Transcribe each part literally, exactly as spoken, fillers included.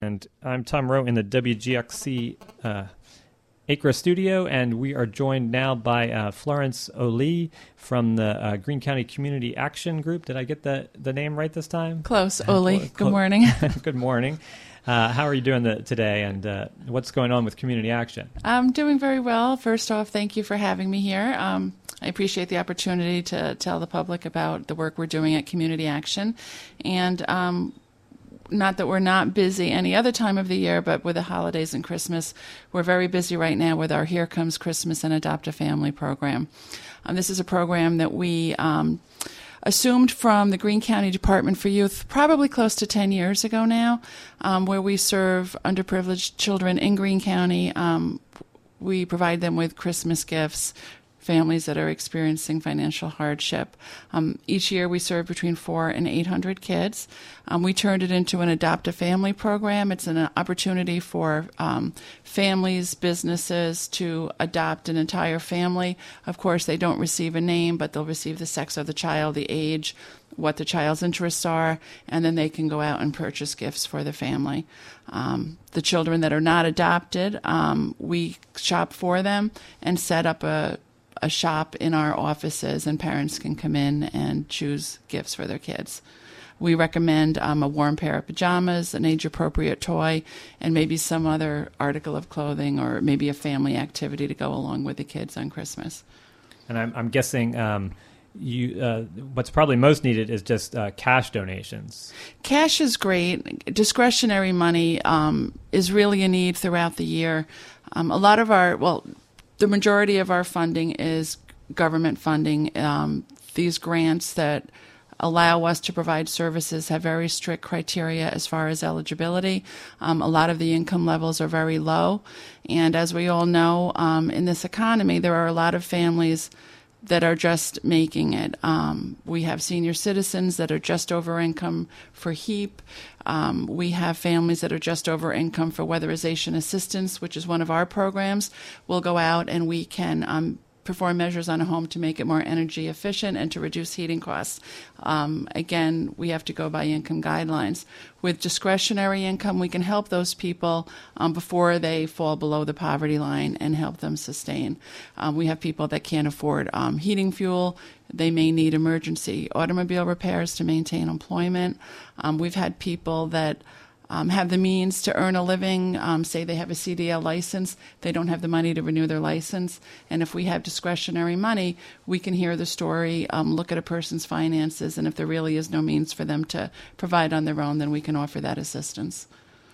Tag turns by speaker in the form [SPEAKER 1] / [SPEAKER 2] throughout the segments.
[SPEAKER 1] And I'm Tom Rowe in the W G X C uh, Acra studio, and we are joined now by uh, Florence O'Lee from the uh, Greene County Community Action Group. Did I get the, the name right this time?
[SPEAKER 2] Close, O'Lee. Cl- Good morning.
[SPEAKER 1] Good morning. Uh, how are you doing the, today, and uh, what's going on with Community Action?
[SPEAKER 2] I'm doing very well. First off, thank you for having me here. Um, I appreciate the opportunity to tell the public about the work we're doing at Community Action. And um, not that we're not busy any other time of the year, but with the holidays and Christmas, we're very busy right now with our Here Comes Christmas and Adopt a Family program. Um, this is a program that we um, assumed from the Greene County Department for Youth probably close to ten years ago now, um, where we serve underprivileged children in Greene County. Um, we provide them with Christmas gifts, families that are experiencing financial hardship. Um, each year we serve between four and eight hundred kids. Um, we turned it into an Adopt a Family program. It's an opportunity for um, families, businesses to adopt an entire family. Of course, they don't receive a name, but they'll receive the sex of the child, the age, what the child's interests are, and then they can go out and purchase gifts for the family. Um, the children that are not adopted, um, we shop for them and set up a a shop in our offices, and parents can come in and choose gifts for their kids. We recommend um, a warm pair of pajamas, an age-appropriate toy, and maybe some other article of clothing or maybe a family activity to go along with the kids on Christmas.
[SPEAKER 1] And I'm, I'm guessing um, you uh, what's probably most needed is just uh, cash donations.
[SPEAKER 2] Cash is great. Discretionary money um, is really a need throughout the year. Um, a lot of our, well, the majority of our funding is government funding. Um, these grants that allow us to provide services have very strict criteria as far as eligibility. Um, a lot of the income levels are very low. And as we all know, um, in this economy, there are a lot of families that are just making it. Um, we have senior citizens that are just over income for HEAP. Um, we have families that are just over income for weatherization assistance, which is one of our programs. We'll go out and we can um, perform measures on a home to make it more energy efficient and to reduce heating costs. Um, again, we have to go by income guidelines. With discretionary income, we can help those people um, before they fall below the poverty line and help them sustain. Um, we have people that can't afford um, heating fuel. They may need emergency automobile repairs to maintain employment. Um, we've had people that Um, have the means to earn a living, um, say they have a C D L license, they don't have the money to renew their license, and if we have discretionary money, we can hear the story, um, look at a person's finances, and if there really is no means for them to provide on their own, then we can offer that assistance.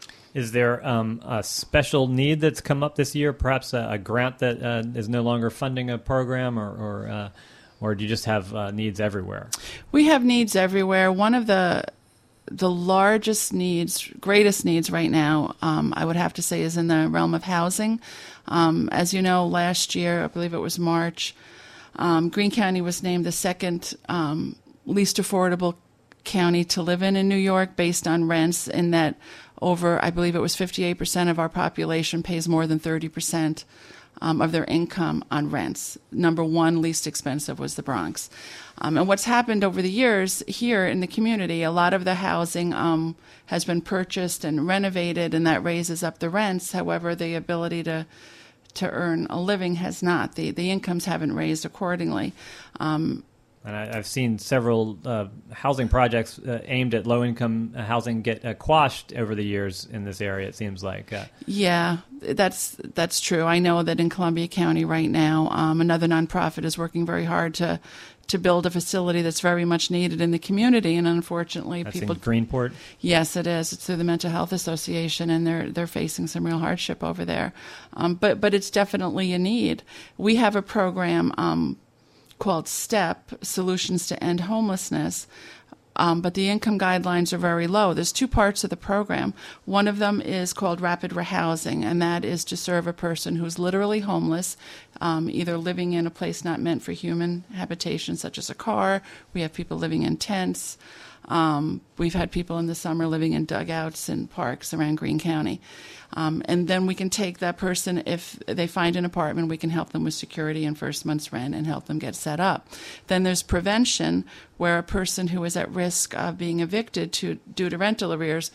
[SPEAKER 1] Is there um, a special need that's come up this year, perhaps a, a grant that uh, is no longer funding a program, or or, uh, or do you just have uh, needs everywhere?
[SPEAKER 2] We have needs everywhere. One of the The largest needs, greatest needs right now, um, I would have to say, is in the realm of housing. Um, as you know, last year, I believe it was March, um, Greene County was named the second um, least affordable county to live in in New York based on rents, in that over, I believe it was fifty-eight percent of our population pays more than thirty percent Um, of their income on rents. Number one least expensive was the Bronx. Um, and what's happened over the years here in the community, a lot of the housing um, has been purchased and renovated, and that raises up the rents. However, the ability to to earn a living has not. The, the incomes haven't raised accordingly. Um,
[SPEAKER 1] And I, I've seen several uh, housing projects uh, aimed at low-income housing get uh, quashed over the years in this area, it seems like. Uh,
[SPEAKER 2] yeah, that's that's true. I know that in Columbia County right now, um, another nonprofit is working very hard to to build a facility that's very much needed in the community, and unfortunately,
[SPEAKER 1] that's
[SPEAKER 2] people.
[SPEAKER 1] in Greenport?
[SPEAKER 2] Yes, it is. It's through the Mental Health Association, and they're they're facing some real hardship over there. Um, but but it's definitely a need. We have a program Um, called STEP, Solutions to End Homelessness, um, but the income guidelines are very low. There's two parts of the program. One of them is called Rapid Rehousing, and that is to serve a person who's literally homeless, um, either living in a place not meant for human habitation, such as a car. We have people living in tents. Um, we've had people in the summer living in dugouts and parks around Greene County. Um, and then we can take that person, if they find an apartment, we can help them with security and first month's rent and help them get set up. Then there's prevention, where a person who is at risk of being evicted to, due to rental arrears,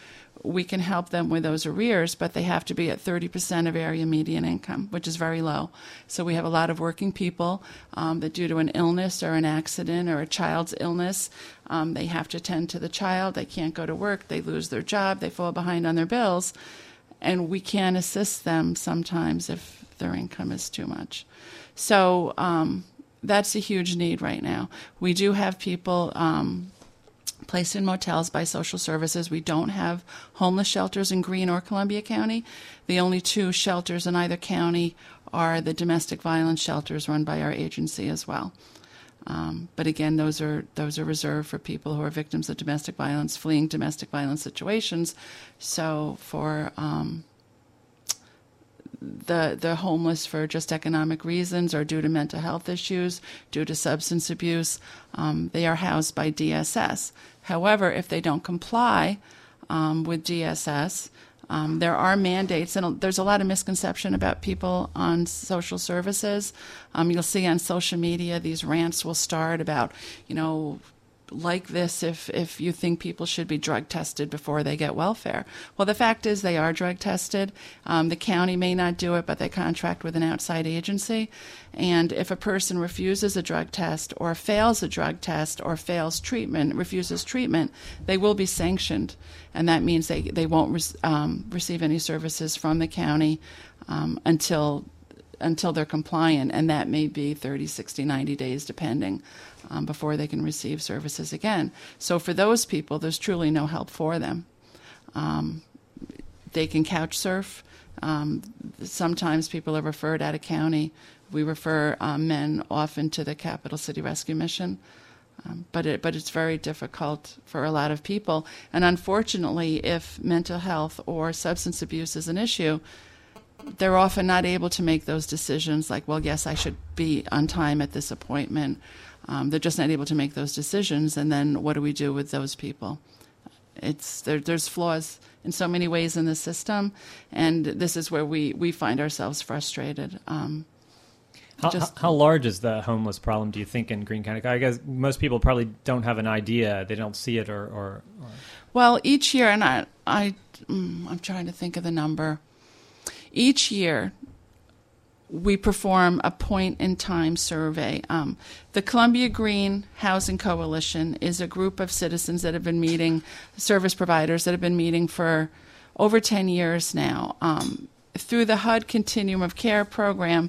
[SPEAKER 2] we can help them with those arrears, but they have to be at thirty percent of area median income, which is very low. So we have a lot of working people um, that due to an illness or an accident or a child's illness, um, they have to tend to the child, they can't go to work, they lose their job, they fall behind on their bills, and we can't assist them sometimes if their income is too much. So um, that's a huge need right now. We do have people um, placed in motels by social services. We don't have homeless shelters in Greene or Columbia County. The only two shelters in either county are the domestic violence shelters run by our agency as well. Um, but again, those are those are reserved for people who are victims of domestic violence, fleeing domestic violence situations. So for um, the the homeless for just economic reasons or due to mental health issues, due to substance abuse, um, they are housed by D S S. However, if they don't comply um, with D S S, um, there are mandates, and there's a lot of misconception about people on social services. Um, you'll see on social media these rants will start about, you know, like this if, if you think people should be drug tested before they get welfare. Well, the fact is they are drug tested. Um, the county may not do it, but they contract with an outside agency. And if a person refuses a drug test or fails a drug test or fails treatment, refuses treatment, they will be sanctioned. And that means they, they won't re- um, receive any services from the county um, until until they're compliant, and that may be thirty, sixty, ninety days, depending, um, before they can receive services again. So for those people, there's truly no help for them. Um, they can couch surf. Um, sometimes people are referred out of county. We refer um, men often to the Capital City Rescue Mission. Um, but it, but it's very difficult for a lot of people. And unfortunately, if mental health or substance abuse is an issue, they're often not able to make those decisions like, well, yes, I should be on time at this appointment. Um, they're just not able to make those decisions. And then what do we do with those people? It's there, there's flaws in so many ways in the system, and this is where we, we find ourselves frustrated. Um,
[SPEAKER 1] how,
[SPEAKER 2] just,
[SPEAKER 1] how large is the homeless problem, do you think, in Greene County? I guess most people probably don't have an idea. They don't see it or... or, or...
[SPEAKER 2] Well, each year, and I, I, I'm trying to think of the number. Each year, we perform a point-in-time survey. Um, the Columbia Greene Housing Coalition is a group of citizens that have been meeting, service providers that have been meeting for over ten years now. Um, through the H U D Continuum of Care program,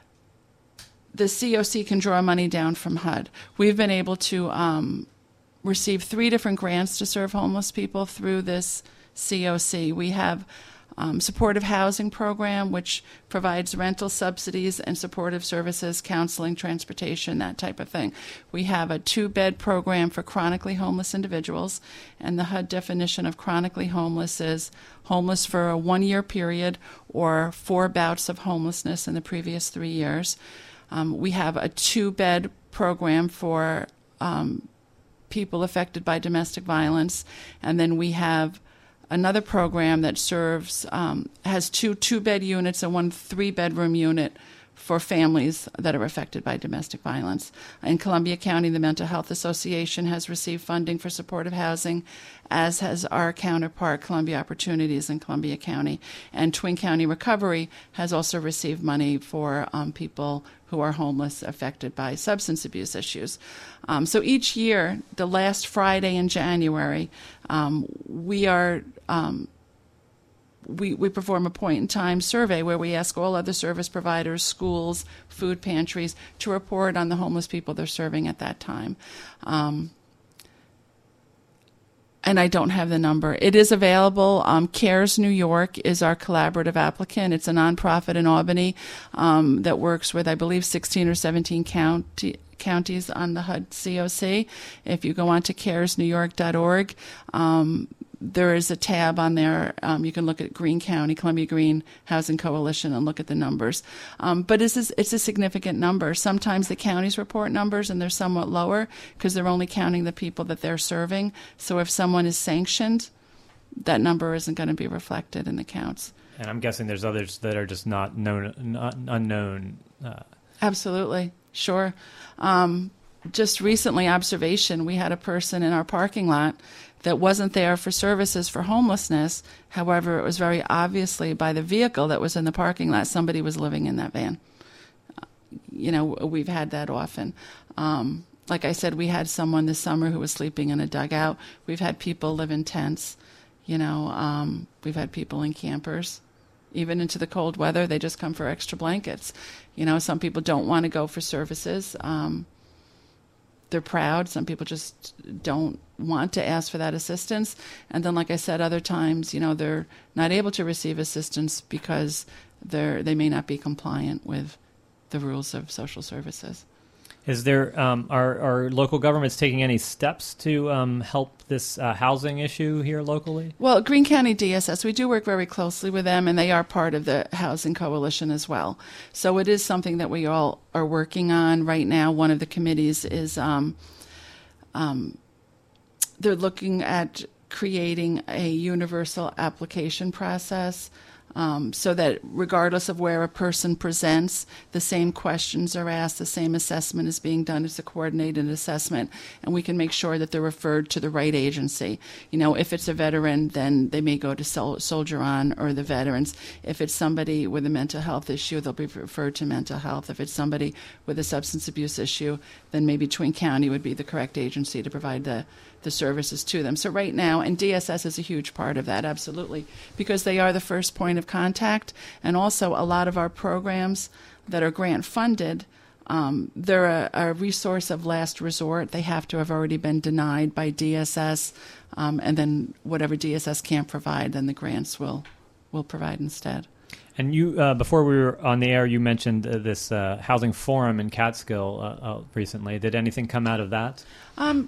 [SPEAKER 2] the C O C can draw money down from H U D. We've been able to um, receive three different grants to serve homeless people through this C O C. We have Um, supportive housing program, which provides rental subsidies and supportive services, counseling, transportation, that type of thing. We have a two-bed program for chronically homeless individuals, and the H U D definition of chronically homeless is homeless for a one-year period or four bouts of homelessness in the previous three years. Um, we have a two-bed program for um, people affected by domestic violence, and then we have another program that serves, um, has two two-bed units and one three-bedroom unit for families that are affected by domestic violence. In Columbia County, the Mental Health Association has received funding for supportive housing, as has our counterpart, Columbia Opportunities in Columbia County. And Twin County Recovery has also received money for um, people who are homeless affected by substance abuse issues. Um, so each year, the last Friday in January, um, we are um, we, we perform a point-in-time survey where we ask all other service providers, schools, food pantries to report on the homeless people they're serving at that time. Um, and I don't have the number. It is available. Um, CARES New York is our collaborative applicant. It's a nonprofit in Albany um, that works with, I believe, sixteen or seventeen county, counties on the H U D C O C. If you go on to cares new york dot org, um, there is a tab on there. Um, you can look at Greene County, Columbia Greene Housing Coalition, and look at the numbers. Um, but it's, it's a significant number. Sometimes the counties report numbers, and they're somewhat lower because they're only counting the people that they're serving. So if someone is sanctioned, that number isn't going to be reflected in the counts.
[SPEAKER 1] And I'm guessing there's others that are just not known, not unknown. Uh...
[SPEAKER 2] Absolutely, sure. Um, just recently, observation, we had a person in our parking lot that wasn't there for services for homelessness. However, it was very obviously by the vehicle that was in the parking lot, somebody was living in that van. You know, we've had that often. Um, like I said, we had someone this summer who was sleeping in a dugout. We've had people live in tents. You know, um, we've had people in campers. Even into the cold weather, they just come for extra blankets. You know, some people don't want to go for services. Um, they're proud. Some people just don't want to ask for that assistance. And then, like I said, other times, you know, they're not able to receive assistance because they're they may not be compliant with the rules of social services.
[SPEAKER 1] Is there um, are are local governments taking any steps to um, help this uh, housing issue here locally?
[SPEAKER 2] Well, Greene County D S S, we do work very closely with them, and they are part of the Housing Coalition as well. So it is something that we all are working on right now. One of the committees is um, um, they're looking at creating a universal application process. Um, so that regardless of where a person presents, the same questions are asked, the same assessment is being done. It's a coordinated assessment, and we can make sure that they're referred to the right agency. You know, if it's a veteran, then they may go to Sol- Soldier On or the veterans. If it's somebody with a mental health issue, they'll be referred to mental health. If it's somebody with a substance abuse issue, then maybe Twin County would be the correct agency to provide the the services to them. So right now, and D S S is a huge part of that, absolutely, because they are the first point of contact, and also a lot of our programs that are grant funded, um, they're a, a resource of last resort. They have to have already been denied by D S S, um, and then whatever D S S can't provide, then the grants will will provide instead.
[SPEAKER 1] And you, uh, before we were on the air, you mentioned uh, this uh, housing forum in Catskill uh, uh, recently. Did anything come out of that?
[SPEAKER 2] Um,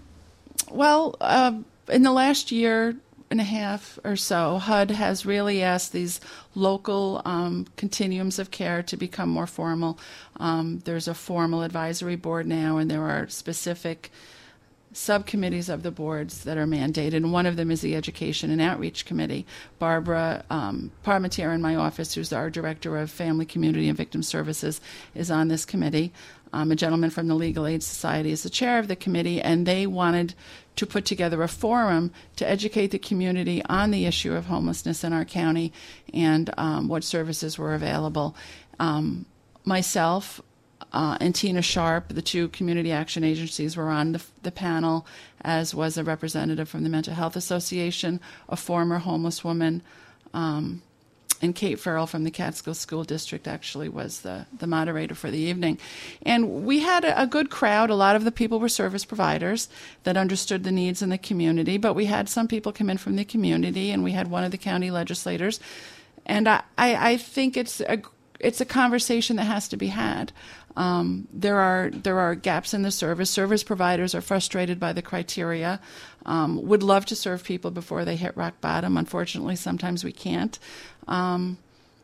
[SPEAKER 2] Well, uh, in the last year and a half or so, H U D has really asked these local um, continuums of care to become more formal. Um, there's a formal advisory board now, and there are specific subcommittees of the boards that are mandated, and one of them is the Education and Outreach Committee. Barbara um, Parmentier in my office, who's our Director of Family, Community, and Victim Services, is on this committee. Um, a gentleman from the Legal Aid Society is the chair of the committee, and they wanted to put together a forum to educate the community on the issue of homelessness in our county and um, what services were available. Um, myself uh, and Tina Sharp, the two community action agencies, were on the, the panel, as was a representative from the Mental Health Association, a former homeless woman, um, and Kate Farrell from the Catskill School District actually was the, the moderator for the evening. And we had a, a good crowd. A lot of the people were service providers that understood the needs in the community, but we had some people come in from the community, and we had one of the county legislators. And I, I, I think it's a, it's a conversation that has to be had. Um, there are there are gaps in the service. Service providers are frustrated by the criteria, um, would love to serve people before they hit rock bottom. Unfortunately, sometimes we can't. Um,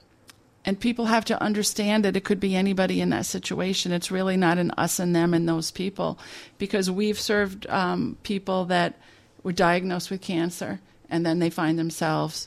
[SPEAKER 2] and people have to understand that it could be anybody in that situation. It's really not an us and them and those people, because we've served um, people that were diagnosed with cancer, and then they find themselves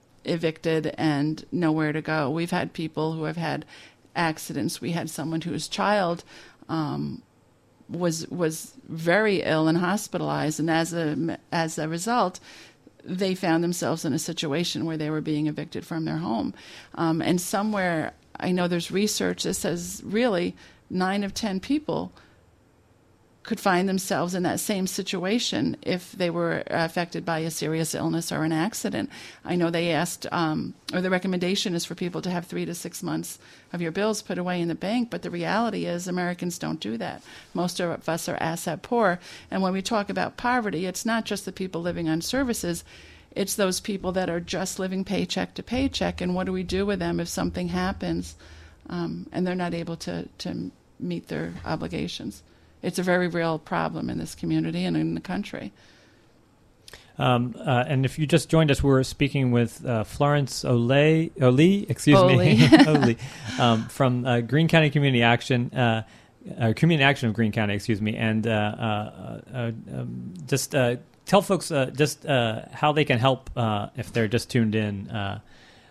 [SPEAKER 2] evicted and nowhere to go. We've had people who have had accidents. We had someone whose child um, was was very ill and hospitalized, and as a as a result, they found themselves in a situation where they were being evicted from their home. Um, and somewhere, I know there's research that says really nine of ten people could find themselves in that same situation if they were affected by a serious illness or an accident. I know they asked, um, or the recommendation is for people to have three to six months of your bills put away in the bank, but the reality is Americans don't do that. Most of us are asset poor, and when we talk about poverty, it's not just the people living on services, it's those people that are just living paycheck to paycheck, and what do we do with them if something happens um, and they're not able to, to meet their obligations? It's a very real problem in this community and in the country.
[SPEAKER 1] Um, uh, and if you just joined us, we're speaking with uh, Florence Ole, Ole, excuse
[SPEAKER 2] Ole.
[SPEAKER 1] me, Ole, um, from uh, Greene County Community Action, uh, uh, Community Action of Greene County, excuse me, and uh, uh, uh, um, just uh, tell folks uh, just uh, how they can help uh, if they're just tuned in. Uh,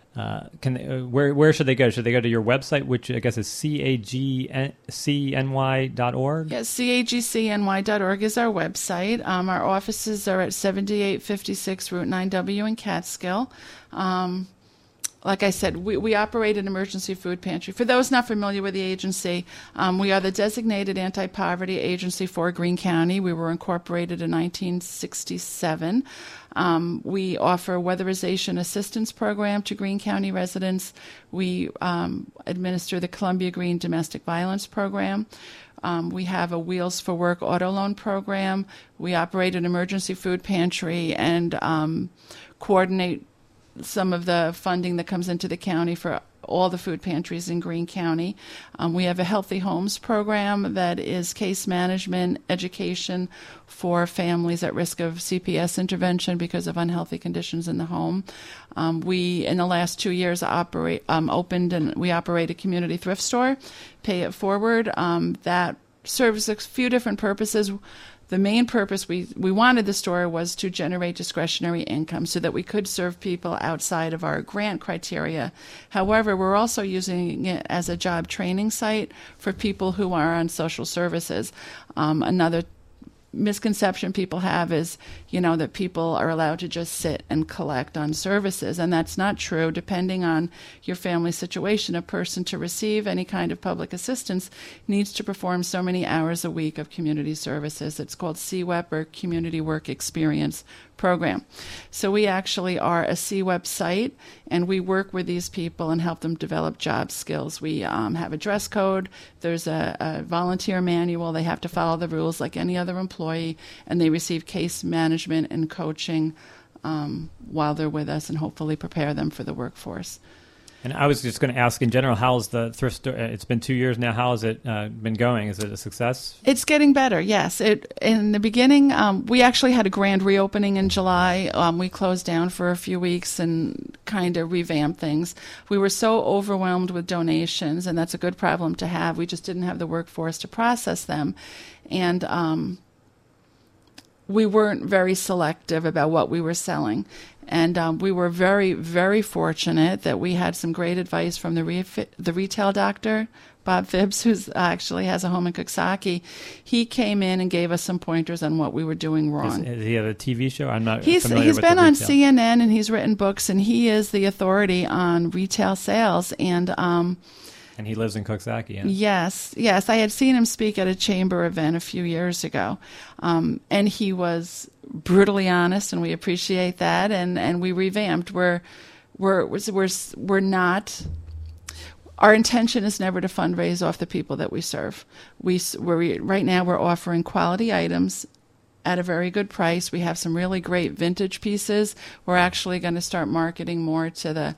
[SPEAKER 1] uh, can they, uh, where where should they go? Should they go to your website, which I guess is C A G C N Y dot org?
[SPEAKER 2] Yes, C A G C N Y dot org is our website. Um, our offices are at seventy-eight fifty-six Route nine W in Catskill. Um, Like I said, we, we operate an emergency food pantry. For those not familiar with the agency, um, we are the designated anti-poverty agency for Greene County. We were incorporated in nineteen sixty-seven. Um, we offer a weatherization assistance program to Greene County residents. We um, administer the Columbia Green Domestic Violence Program. Um, we have a Wheels for Work auto loan program. We operate an emergency food pantry and um, coordinate some of the funding that comes into the county for all the food pantries in Greene County. Um, we have a Healthy Homes program that is case management education for families at risk of C P S intervention because of unhealthy conditions in the home. Um, we, in the last two years, operate um, opened and we operate a community thrift store, Pay It Forward. Um, that serves a few different purposes. The main purpose we, we wanted the store was to generate discretionary income so that we could serve people outside of our grant criteria. However, we're also using it as a job training site for people who are on social services. Um, another misconception people have is, you know, that people are allowed to just sit and collect on services, and that's not true. Depending on your family situation, a person to receive any kind of public assistance needs to perform so many hours a week of community services. It's called C W E P, or Community Work Experience Program. So we actually are a C W E P site, and we work with these people and help them develop job skills. We um, have a dress code. There's a, a volunteer manual. They have to follow the rules like any other employee, and they receive case management and coaching um, while they're with us, and hopefully prepare them for the workforce.
[SPEAKER 1] And I was just going to ask in general, how's the thrift store? It's been two years now. How has it uh, been going? Is it a success?
[SPEAKER 2] It's getting better, yes. It in the beginning, um, we actually had a grand reopening in July. Um, we closed down for a few weeks and kind of revamped things. We were so overwhelmed with donations, and that's a good problem to have. We just didn't have the workforce to process them. And um, we weren't very selective about what we were selling. And um, we were very, very fortunate that we had some great advice from the re- the retail doctor, Bob Phibbs, who actually has a home in Coxsackie. He came in and gave us some pointers on what we were doing wrong.
[SPEAKER 1] Does he have a T V show? I'm not
[SPEAKER 2] he's,
[SPEAKER 1] familiar
[SPEAKER 2] He's
[SPEAKER 1] with
[SPEAKER 2] been
[SPEAKER 1] the
[SPEAKER 2] on
[SPEAKER 1] retail.
[SPEAKER 2] C N N, and he's written books, and he is the authority on retail sales. And um,
[SPEAKER 1] And he lives in Coxsackie, yeah.
[SPEAKER 2] Yes, yes. I had seen him speak at a chamber event a few years ago, um, and he was brutally honest, and we appreciate that. And, and we revamped. We're we're we're we're not. Our intention is never to fundraise off the people that we serve. We we're, right now we're offering quality items at a very good price. We have some really great vintage pieces. We're actually going to start marketing more to the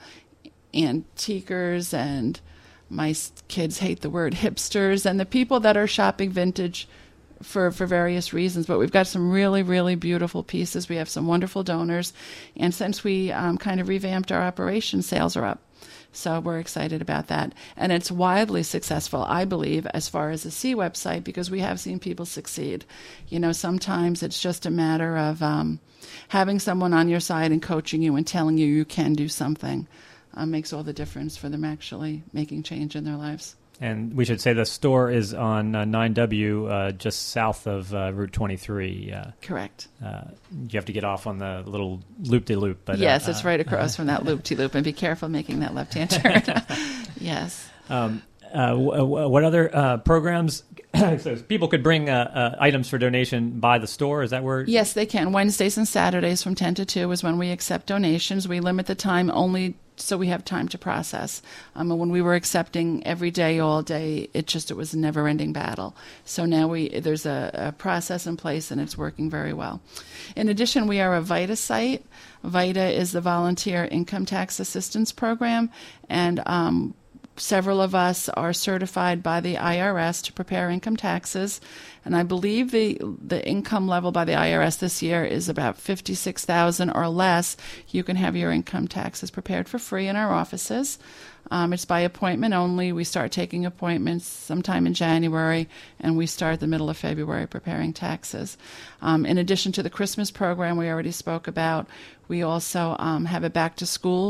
[SPEAKER 2] antiquers, and my kids hate the word hipsters, and the people that are shopping vintage for, for various reasons. But we've got some really, really beautiful pieces. We have some wonderful donors. And since we um, kind of revamped our operation, sales are up. So we're excited about that. And it's wildly successful, I believe, as far as the C website, because we have seen people succeed. You know, sometimes it's just a matter of um, having someone on your side and coaching you and telling you you can do something. Uh, makes all the difference for them actually making change in their lives.
[SPEAKER 1] And we should say the store is on uh, nine W, uh, just south of uh, Route twenty-three. Uh,
[SPEAKER 2] Correct.
[SPEAKER 1] Uh, you have to get off on the little loop-de-loop. But,
[SPEAKER 2] yes,
[SPEAKER 1] uh,
[SPEAKER 2] it's right across from that loop-de-loop, and be careful making that left-hand turn. Yes.
[SPEAKER 1] Um, uh, w- w- what other uh, programs? So people could bring uh, uh, items for donation by the store. Is that where?
[SPEAKER 2] Yes, they can. Wednesdays and Saturdays from ten to two is when we accept donations. We limit the time only so we have time to process. Um, and when we were accepting every day, all day, it just it was a never-ending battle. So now we there's a, a process in place, and it's working very well. In addition, we are a VITA site. VITA is the Volunteer Income Tax Assistance Program, and um, several of us are certified by the I R S to prepare income taxes, and I believe the the income level by the I R S this year is about fifty-six thousand dollars or less. You can have your income taxes prepared for free in our offices. Um, it's by appointment only. We start taking appointments sometime in January, and we start the middle of February preparing taxes. Um, in addition to the Christmas program we already spoke about, we also um, have a back-to-school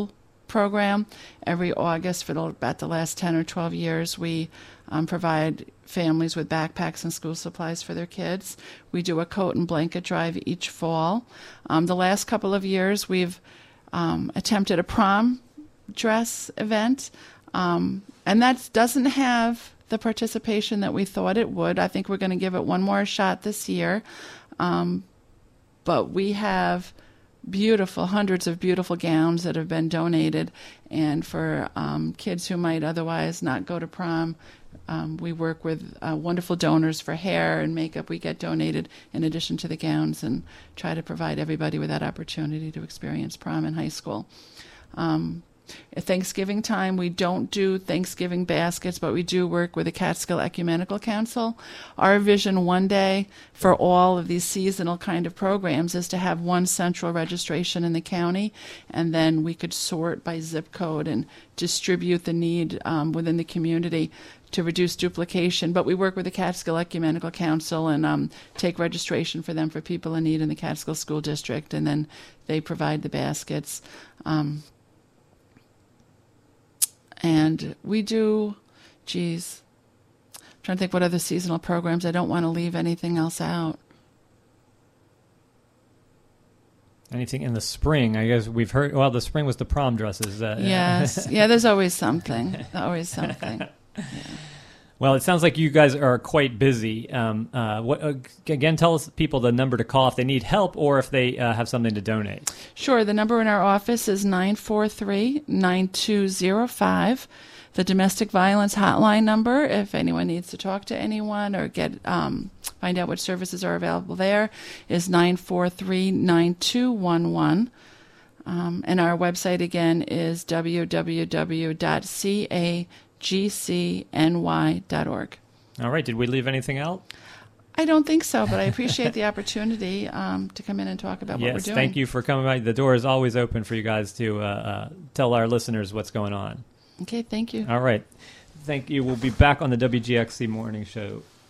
[SPEAKER 2] program. Every August for the, about the last ten or twelve years, we um, provide families with backpacks and school supplies for their kids. We do a coat and blanket drive each fall. Um, the last couple of years, we've um, attempted a prom dress event, um, and that doesn't have the participation that we thought it would. I think we're going to give it one more shot this year. Um, but we have beautiful, hundreds of beautiful gowns that have been donated. And for um, kids who might otherwise not go to prom, um, we work with uh, wonderful donors for hair and makeup. We get donated in addition to the gowns and try to provide everybody with that opportunity to experience prom in high school. Um, At Thanksgiving time, we don't do Thanksgiving baskets, but we do work with the Catskill Ecumenical Council. Our vision one day for all of these seasonal kind of programs is to have one central registration in the county, and then we could sort by zip code and distribute the need um, within the community to reduce duplication. But we work with the Catskill Ecumenical Council and um, take registration for them for people in need in the Catskill School District, and then they provide the baskets. Um, And we do, geez, I'm trying to think what other seasonal programs. I don't want to leave anything else out.
[SPEAKER 1] Anything in the spring? I guess we've heard, well, the spring was the prom dresses. Uh,
[SPEAKER 2] yes. Yeah, there's always something. Always something. Yeah.
[SPEAKER 1] Well, it sounds like you guys are quite busy. Um, uh, what, uh, again, tell us people the number to call if they need help or if they uh, have something to donate.
[SPEAKER 2] Sure. The number in our office is nine four three, nine two zero five. The domestic violence hotline number, if anyone needs to talk to anyone or get um, find out what services are available there, is nine four three, nine two one one. Um, and our website, again, is w w w dot c a g c n y dot org.
[SPEAKER 1] All right. Did we leave anything out?
[SPEAKER 2] I don't think so, but I appreciate the opportunity um, to come in and talk about
[SPEAKER 1] yes,
[SPEAKER 2] what we're doing.
[SPEAKER 1] Thank you for coming by. The door is always open for you guys to uh, uh, tell our listeners what's going on.
[SPEAKER 2] Okay, thank you.
[SPEAKER 1] All right. Thank you. We'll be back on the W G X C Morning Show